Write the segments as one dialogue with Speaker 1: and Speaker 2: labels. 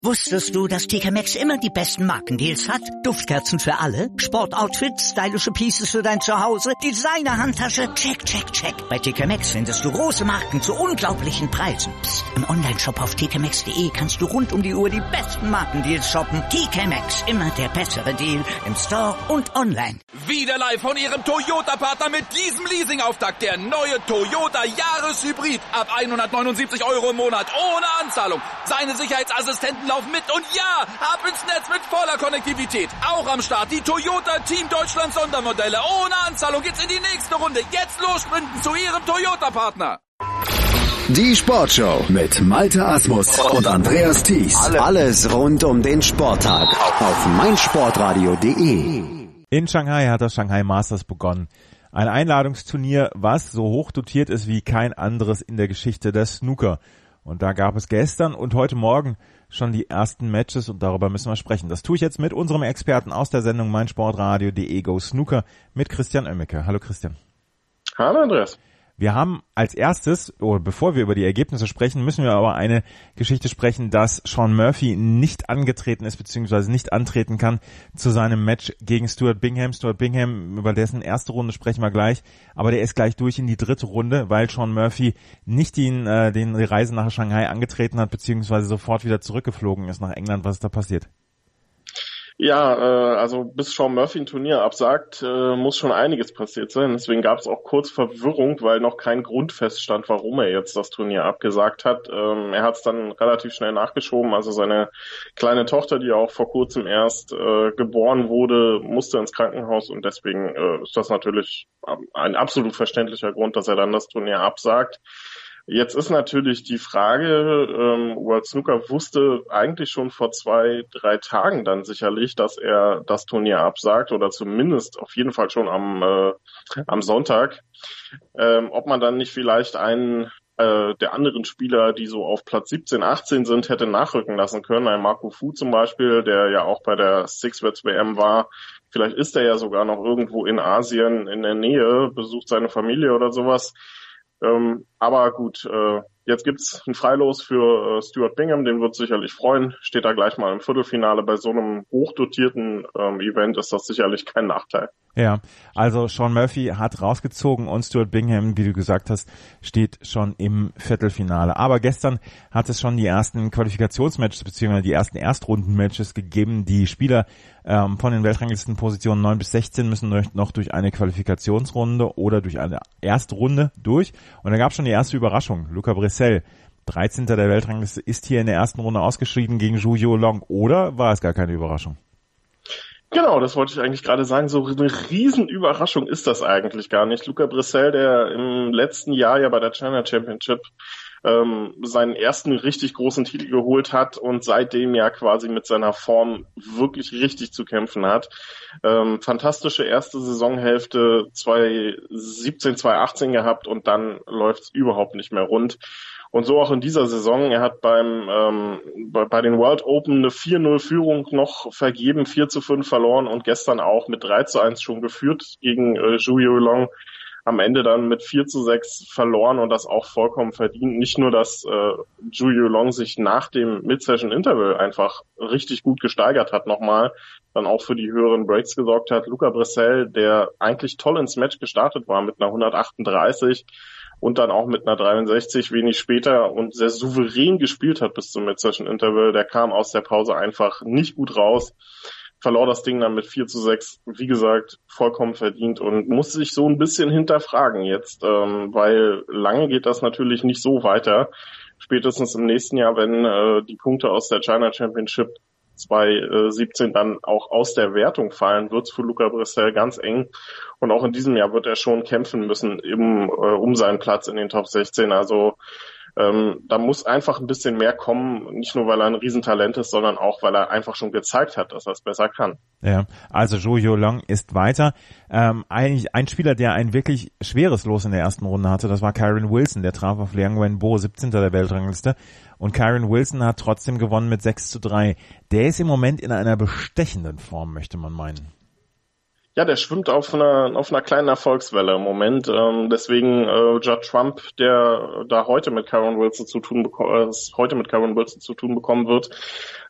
Speaker 1: Wusstest du, dass TK Maxx immer die besten Markendeals hat? Duftkerzen für alle, Sportoutfits, stylische Pieces für dein Zuhause, Designer-Handtasche, check, check, check. Bei TK Maxx findest du große Marken zu unglaublichen Preisen. Psst. Im Onlineshop auf tkmaxx.de kannst du rund um die Uhr die besten Markendeals shoppen. TK Maxx, immer der bessere Deal im Store und online.
Speaker 2: Wieder live von ihrem Toyota-Partner mit diesem Leasing-Auftakt. Der neue Toyota Jahreshybrid. Ab 179 € im Monat, ohne Anzahlung. Seine Sicherheitsassistenten laufen mit und ja, ab ins Netz mit voller Konnektivität. Auch am Start die Toyota Team Deutschland Sondermodelle. Ohne Anzahlung geht's in die nächste Runde. Jetzt los sprinten zu Ihrem Toyota-Partner.
Speaker 3: Die Sportshow mit Malte Asmus und Andreas Thies. Alles rund um den Sporttag auf meinsportradio.de.
Speaker 4: In Shanghai hat das Shanghai Masters begonnen. Ein Einladungsturnier, was so hoch dotiert ist wie kein anderes in der Geschichte der Snooker. Und da gab es gestern und heute Morgen schon die ersten Matches und darüber müssen wir sprechen. Das tue ich jetzt mit unserem Experten aus der Sendung meinsportradio.de Go Snooker mit Christian Oemmeke. Hallo Christian.
Speaker 5: Hallo Andreas.
Speaker 4: Wir haben als erstes, oder bevor wir über die Ergebnisse sprechen, müssen wir aber eine Geschichte sprechen, dass Shaun Murphy nicht angetreten ist, beziehungsweise nicht antreten kann zu seinem Match gegen Stuart Bingham. Stuart Bingham, über dessen erste Runde sprechen wir gleich, aber der ist gleich durch in die dritte Runde, weil Shaun Murphy nicht die Reise nach Shanghai angetreten hat, beziehungsweise sofort wieder zurückgeflogen ist nach England. Was ist da passiert?
Speaker 5: Ja, also bis Shaun Murphy ein Turnier absagt, muss schon einiges passiert sein. Deswegen gab es auch kurz Verwirrung, weil noch kein Grund feststand, warum er jetzt das Turnier abgesagt hat. Er hat es dann relativ schnell nachgeschoben. Also seine kleine Tochter, die auch vor kurzem erst geboren wurde, musste ins Krankenhaus und deswegen ist das natürlich ein absolut verständlicher Grund, dass er dann das Turnier absagt. Jetzt ist natürlich die Frage, World Snooker wusste eigentlich schon vor 2-3 Tagen dann sicherlich, dass er das Turnier absagt oder zumindest auf jeden Fall schon am Sonntag. Ob man dann nicht vielleicht einen der anderen Spieler, die so auf Platz 17, 18 sind, hätte nachrücken lassen können. Ein Marco Fu zum Beispiel, der ja auch bei der Sixwets WM war. Vielleicht ist er ja sogar noch irgendwo in Asien in der Nähe, besucht seine Familie oder sowas. Aber gut, jetzt gibt's ein Freilos für Stuart Bingham, den wird sicherlich freuen. Steht da gleich mal im Viertelfinale. Bei so einem hochdotierten Event ist das sicherlich kein Nachteil. Ja, also Shaun Murphy hat rausgezogen und Stuart Bingham, wie du gesagt hast, steht schon im Viertelfinale. Aber gestern hat es schon die ersten Qualifikationsmatches bzw. die ersten Erstrundenmatches gegeben. Die Spieler von den Weltranglistenpositionen 9 bis 16 müssen noch durch eine Qualifikationsrunde oder durch eine erste Runde durch. Und da gab es schon die erste Überraschung. Luca Bressel, 13. der Weltrangliste, ist hier in der ersten Runde ausgeschieden gegen Zhu Yuelong. Oder war es gar keine Überraschung? Genau, das wollte ich eigentlich gerade sagen. So eine Riesenüberraschung ist das eigentlich gar nicht. Luca Bressel, der im letzten Jahr ja bei der China Championship seinen ersten richtig großen Titel geholt hat und seitdem ja quasi mit seiner Form wirklich richtig zu kämpfen hat. Fantastische erste Saisonhälfte 2017, 2018 gehabt und dann läuft's überhaupt nicht mehr rund. Und so auch in dieser Saison. Er hat bei den World Open eine 4-0 Führung noch vergeben, 4-5 verloren und gestern auch mit 3-1 schon geführt gegen Zhu Yuelong. Am Ende dann mit 4-6 verloren und das auch vollkommen verdient. Nicht nur, dass Zhu Yuelong sich nach dem Mid-Session-Interval einfach richtig gut gesteigert hat nochmal, dann auch für die höheren Breaks gesorgt hat. Luca Bressel, der eigentlich toll ins Match gestartet war mit einer 138 und dann auch mit einer 63 wenig später und sehr souverän gespielt hat bis zum Mid-Session-Interval, der kam aus der Pause einfach nicht gut raus. Verlor das Ding dann mit 4-6, wie gesagt, vollkommen verdient und muss sich so ein bisschen hinterfragen jetzt, weil lange geht das natürlich nicht so weiter. Spätestens im nächsten Jahr, wenn die Punkte aus der China Championship 2017 dann auch aus der Wertung fallen, wird's für Luca Bressel ganz eng. Und auch in diesem Jahr wird er schon kämpfen müssen um seinen Platz in den Top 16. Also da muss einfach ein bisschen mehr kommen, nicht nur weil er ein Riesentalent ist, sondern auch weil er einfach schon gezeigt hat, dass er es besser kann. Ja, also Zhu Yuelong ist weiter. Eigentlich ein Spieler, der ein wirklich schweres Los in der ersten Runde hatte, das war Kyren Wilson, der traf auf Liang Wenbo, 17. der Weltrangliste. Und Kyren Wilson hat trotzdem gewonnen mit 6-3. Der ist im Moment in einer bestechenden Form, möchte man meinen. Ja, der schwimmt auf einer kleinen Erfolgswelle im Moment. Deswegen Judd Trump, der da heute mit Kyren Wilson zu tun bekommen wird,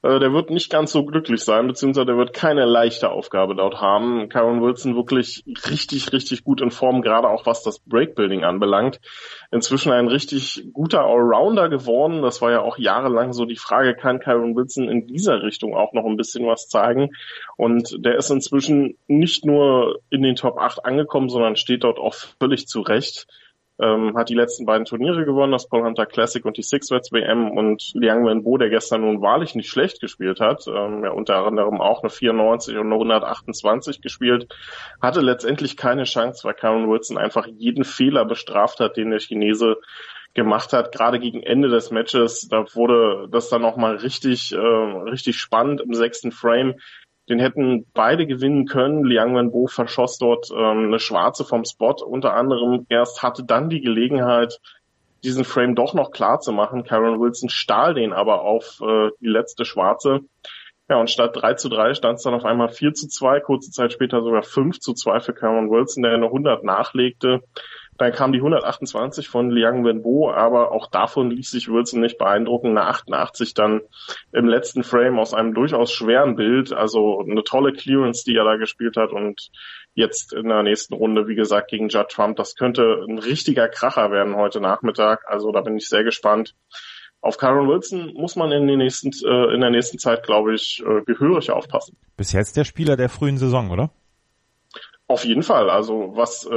Speaker 5: der wird nicht ganz so glücklich sein, beziehungsweise der wird keine leichte Aufgabe dort haben. Kyron Wilson wirklich richtig, richtig gut in Form, gerade auch was das Breakbuilding anbelangt. Inzwischen ein richtig guter Allrounder geworden. Das war ja auch jahrelang so die Frage, kann Kyron Wilson in dieser Richtung auch noch ein bisschen was zeigen? Und der ist inzwischen nicht nur in den Top 8 angekommen, sondern steht dort auch völlig zurecht. Hat die letzten beiden Turniere gewonnen, das Paul Hunter Classic und die Six Reds WM, und Liang Wenbo, der gestern nun wahrlich nicht schlecht gespielt hat, ja unter anderem auch eine 94 und eine 128 gespielt, hatte letztendlich keine Chance, weil Kyron Wilson einfach jeden Fehler bestraft hat, den der Chinese gemacht hat. Gerade gegen Ende des Matches, da wurde das dann nochmal richtig spannend im 6. Frame. Den hätten beide gewinnen können. Liang Wenbo verschoss dort eine Schwarze vom Spot unter anderem. Erst hatte dann die Gelegenheit, diesen Frame doch noch klar zu machen. Kyron Wilson stahl den aber auf die letzte Schwarze. Ja, und statt 3:3 stand es dann auf einmal 4:2, kurze Zeit später sogar 5:2 für Kyron Wilson, der eine 100 nachlegte. Dann kam die 128 von Liang Wenbo, aber auch davon ließ sich Wilson nicht beeindrucken. Eine 88 dann im letzten Frame aus einem durchaus schweren Bild. Also eine tolle Clearance, die er da gespielt hat. Und jetzt in der nächsten Runde, wie gesagt, gegen Judd Trump. Das könnte ein richtiger Kracher werden heute Nachmittag. Also da bin ich sehr gespannt. Auf Kyron Wilson muss man in der nächsten Zeit, glaube ich, gehörig aufpassen.
Speaker 4: Bis jetzt der Spieler der frühen Saison, oder?
Speaker 5: Auf jeden Fall, also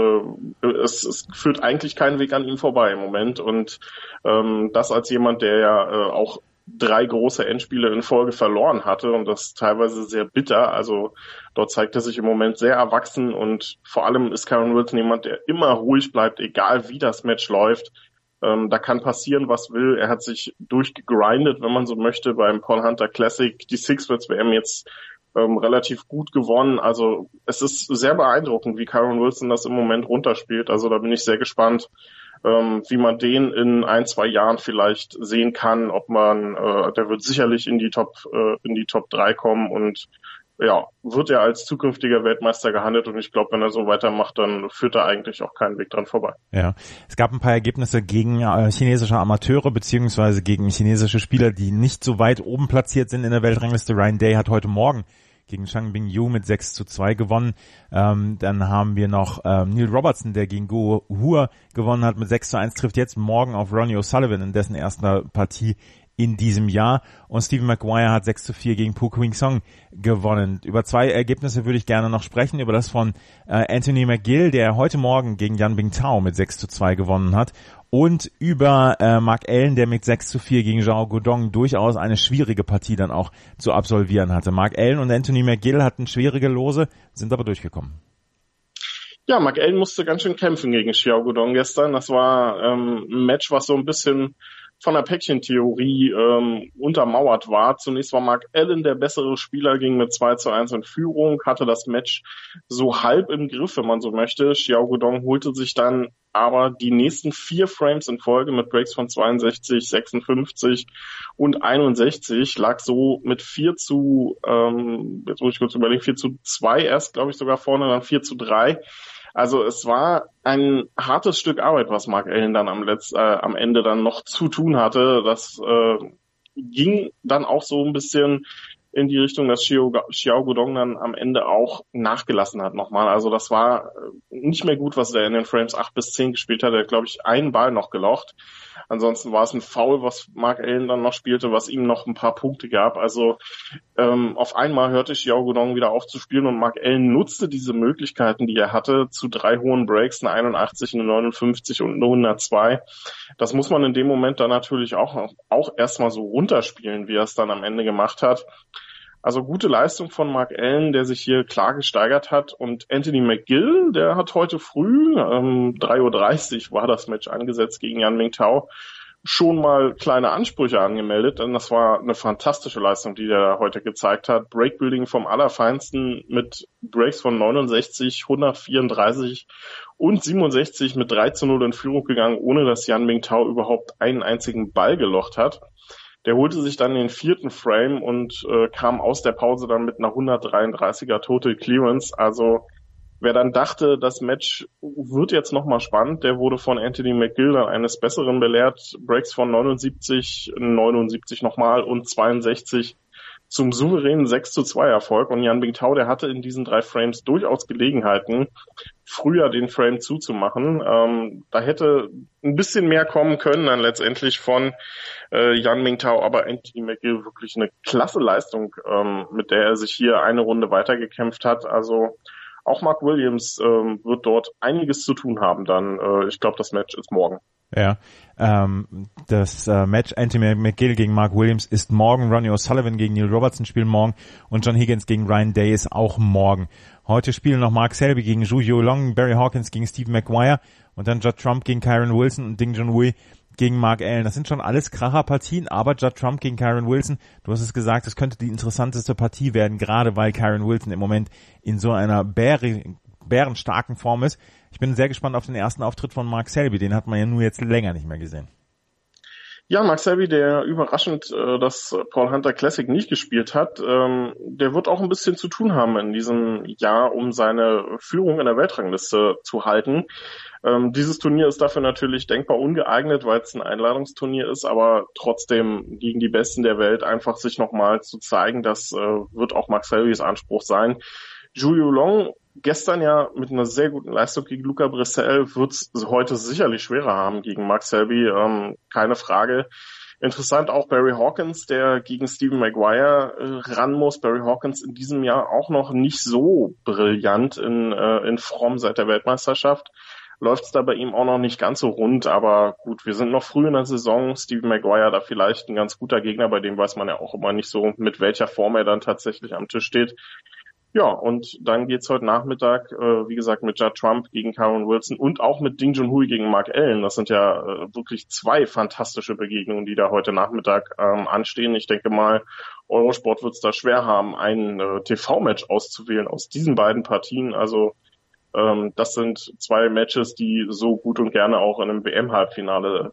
Speaker 5: es führt eigentlich keinen Weg an ihm vorbei im Moment, und das als jemand, der ja auch 3 große Endspiele in Folge verloren hatte, und das teilweise sehr bitter. Also dort zeigt er sich im Moment sehr erwachsen, und vor allem ist Kyron Wilson jemand, der immer ruhig bleibt, egal wie das Match läuft. Da kann passieren, was will. Er hat sich durchgegrindet, wenn man so möchte, beim Paul Hunter Classic, die Six Reds WM jetzt relativ gut gewonnen. Also es ist sehr beeindruckend, wie Kyron Wilson das im Moment runterspielt. Also da bin ich sehr gespannt, wie man den in 1-2 Jahren vielleicht sehen kann. Ob man, der wird sicherlich in die Top 3 kommen, und ja, wird er als zukünftiger Weltmeister gehandelt, und ich glaube, wenn er so weitermacht, dann führt da eigentlich auch kein Weg dran vorbei.
Speaker 4: Ja, es gab ein paar Ergebnisse gegen chinesische Amateure beziehungsweise gegen chinesische Spieler, die nicht so weit oben platziert sind in der Weltrangliste. Ryan Day hat heute Morgen gegen Zhang Bingyu mit 6:2 gewonnen. Dann haben wir noch Neil Robertson, der gegen Guo Hua gewonnen hat mit 6:1, trifft jetzt morgen auf Ronnie O'Sullivan in dessen erster Partie in diesem Jahr, und Stephen Maguire hat 6:4 gegen Pu Qing-song gewonnen. Über 2 Ergebnisse würde ich gerne noch sprechen, über das von Anthony McGill, der heute Morgen gegen Yan Bingtao mit 6:2 gewonnen hat, und über Mark Allen, der mit 6:4 gegen Zhao Guodong durchaus eine schwierige Partie dann auch zu absolvieren hatte. Mark Allen und Anthony McGill hatten schwierige Lose, sind aber durchgekommen.
Speaker 5: Ja, Mark Allen musste ganz schön kämpfen gegen Zhao Guodong gestern. Das war ein Match, was so ein bisschen von der Päckchentheorie untermauert war. Zunächst war Mark Allen der bessere Spieler, ging mit 2:1 in Führung, hatte das Match so halb im Griff, wenn man so möchte. Zhao Guodong holte sich dann aber die nächsten 4 Frames in Folge mit Breaks von 62, 56 und 61, lag so mit 4:2 erst, glaube ich, sogar vorne, dann 4:3. Also es war ein hartes Stück Arbeit, was Mark Allen dann am Ende dann noch zu tun hatte. Das ging dann auch so ein bisschen in die Richtung, dass Zhao Guodong dann am Ende auch nachgelassen hat nochmal. Also das war nicht mehr gut, was er in den Frames 8 bis 10 gespielt hat. Er hat, glaube ich, einen Ball noch gelocht. Ansonsten war es ein Foul, was Mark Allen dann noch spielte, was ihm noch ein paar Punkte gab. Also auf einmal hörte Zhao Guodong wieder auf zu spielen, und Mark Allen nutzte diese Möglichkeiten, die er hatte, zu 3 hohen Breaks, eine 81, eine 59 und eine 102. Das muss man in dem Moment dann natürlich auch erstmal so runterspielen, wie er es dann am Ende gemacht hat. Also gute Leistung von Mark Allen, der sich hier klar gesteigert hat. Und Anthony McGill, der hat heute früh, 3:30 Uhr war das Match angesetzt gegen Yan Bingtao, schon mal kleine Ansprüche angemeldet. Denn das war eine fantastische Leistung, die der heute gezeigt hat. Breakbuilding vom Allerfeinsten mit Breaks von 69, 134 und 67 mit 3:0 in Führung gegangen, ohne dass Yan Bingtao überhaupt einen einzigen Ball gelocht hat. Der holte sich dann den 4. Frame und kam aus der Pause dann mit einer 133er Total Clearance. Also wer dann dachte, das Match wird jetzt nochmal spannend, der wurde von Anthony McGill dann eines Besseren belehrt. Breaks von 79, 79 nochmal und 62 zum souveränen 6:2 Erfolg. Und Yan Bingtao, der hatte in diesen 3 Frames durchaus Gelegenheiten, früher den Frame zuzumachen. Da hätte ein bisschen mehr kommen können dann letztendlich von Yan Bingtao, aber Anthony McGill wirklich eine klasse Leistung, mit der er sich hier eine Runde weitergekämpft hat. Also auch Mark Williams wird dort einiges zu tun haben dann. Ich glaube, das Match ist morgen.
Speaker 4: Ja, das Match Anthony McGill gegen Mark Williams ist morgen, Ronnie O'Sullivan gegen Neil Robertson spielen morgen und John Higgins gegen Ryan Day ist auch morgen. Heute spielen noch Mark Selby gegen Zhu Yuelong, Barry Hawkins gegen Steve Maguire und dann Judd Trump gegen Kyron Wilson und Ding Junhui gegen Mark Allen. Das sind schon alles Kracherpartien, aber Judd Trump gegen Kyron Wilson, du hast es gesagt, es könnte die interessanteste Partie werden, gerade weil Kyron Wilson im Moment in so einer bärenstarken Form ist. Ich bin sehr gespannt auf den ersten Auftritt von Mark Selby, den hat man ja nur jetzt länger nicht mehr gesehen.
Speaker 5: Ja, Mark Selby, der überraschend das Paul Hunter Classic nicht gespielt hat, der wird auch ein bisschen zu tun haben in diesem Jahr, um seine Führung in der Weltrangliste zu halten. Dieses Turnier ist dafür natürlich denkbar ungeeignet, weil es ein Einladungsturnier ist, aber trotzdem gegen die Besten der Welt einfach sich nochmal zu zeigen, das wird auch Mark Selbys Anspruch sein. Zhu Yuelong gestern ja mit einer sehr guten Leistung gegen Luca Bressel wird es heute sicherlich schwerer haben gegen Mark Selby, keine Frage. Interessant auch Barry Hawkins, der gegen Stephen Maguire ran muss. Barry Hawkins in diesem Jahr auch noch nicht so brillant in Form seit der Weltmeisterschaft. Läuft es da bei ihm auch noch nicht ganz so rund, aber gut, wir sind noch früh in der Saison. Stephen Maguire da vielleicht ein ganz guter Gegner, bei dem weiß man ja auch immer nicht so, mit welcher Form er dann tatsächlich am Tisch steht. Ja, und dann geht's heute Nachmittag, wie gesagt, mit Judd Trump gegen Kyron Wilson und auch mit Ding Junhui gegen Mark Allen. Das sind ja wirklich 2 fantastische Begegnungen, die da heute Nachmittag anstehen. Ich denke mal, Eurosport wird's da schwer haben, ein TV-Match auszuwählen aus diesen beiden Partien. Also das sind 2 Matches, die so gut und gerne auch in einem WM-Halbfinale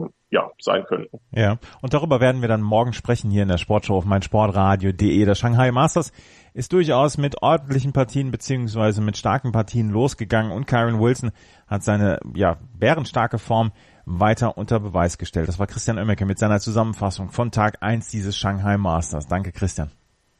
Speaker 5: sein könnten.
Speaker 4: Ja, und darüber werden wir dann morgen sprechen hier in der Sportshow auf meinsportradio.de. Das Shanghai Masters ist durchaus mit ordentlichen Partien beziehungsweise mit starken Partien losgegangen und Kyron Wilson hat seine bärenstarke Form weiter unter Beweis gestellt. Das war Christian Oemmeke mit seiner Zusammenfassung von Tag 1 dieses Shanghai Masters. Danke, Christian.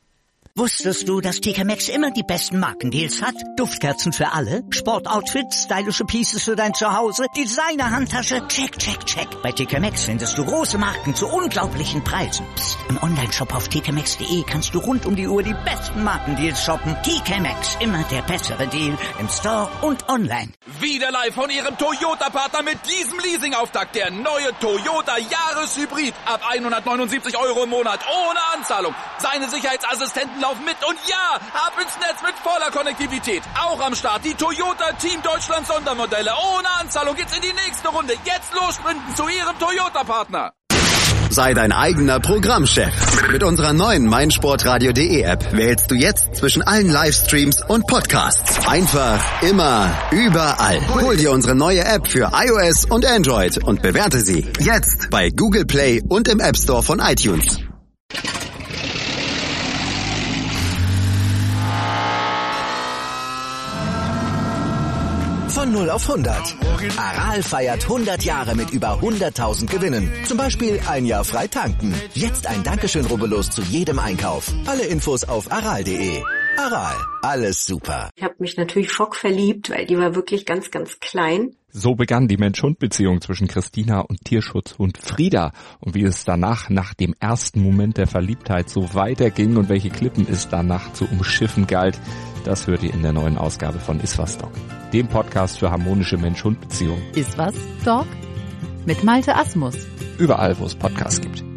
Speaker 1: Wusstest du, dass TK Maxx immer die besten Markendeals hat? Duftkerzen für alle, Sportoutfits, stylische Pieces für dein Zuhause, Designer-Handtasche, check, check, check. Bei TK Maxx findest du große Marken zu unglaublichen Preisen. Psst. Im Onlineshop auf tkmaxx.de kannst du rund um die Uhr die besten Markendeals shoppen. TK Maxx, immer der bessere Deal im Store und online.
Speaker 2: Wieder live von ihrem Toyota-Partner mit diesem Leasing-Auftakt. Der neue Toyota Jahreshybrid. Ab 179 € im Monat. Ohne Anzahlung. Seine Sicherheitsassistenten laufen mit. Und ja, ab ins Netz mit voller Konnektivität. Auch am Start die Toyota Team Deutschland Sondermodelle. Ohne Anzahlung geht's in die nächste Runde. Jetzt los sprinten zu ihrem Toyota-Partner.
Speaker 3: Sei dein eigener Programmchef. Mit unserer neuen meinsportradio.de App wählst du jetzt zwischen allen Livestreams und Podcasts. Einfach, immer, überall. Hol dir unsere neue App für iOS und Android und bewerte sie jetzt bei Google Play und im App Store von iTunes.
Speaker 6: Von 0 auf 100. Aral feiert 100 Jahre mit über 100.000 Gewinnen. Zum Beispiel ein Jahr frei tanken. Jetzt ein Dankeschön, rubbellos zu jedem Einkauf. Alle Infos auf aral.de. Aral, alles super.
Speaker 7: Ich habe mich natürlich schockverliebt, weil die war wirklich ganz, ganz klein.
Speaker 8: So begann die Mensch-Hund-Beziehung zwischen Christina und Tierschutzhund Frieda. Und wie es danach, nach dem ersten Moment der Verliebtheit, so weiterging und welche Klippen es danach zu umschiffen galt, das hört ihr in der neuen Ausgabe von Iswas Dog, dem Podcast für harmonische Mensch-Hund-Beziehungen.
Speaker 9: Iswas Dog? Mit Malte Asmus.
Speaker 8: Überall, wo es Podcasts gibt.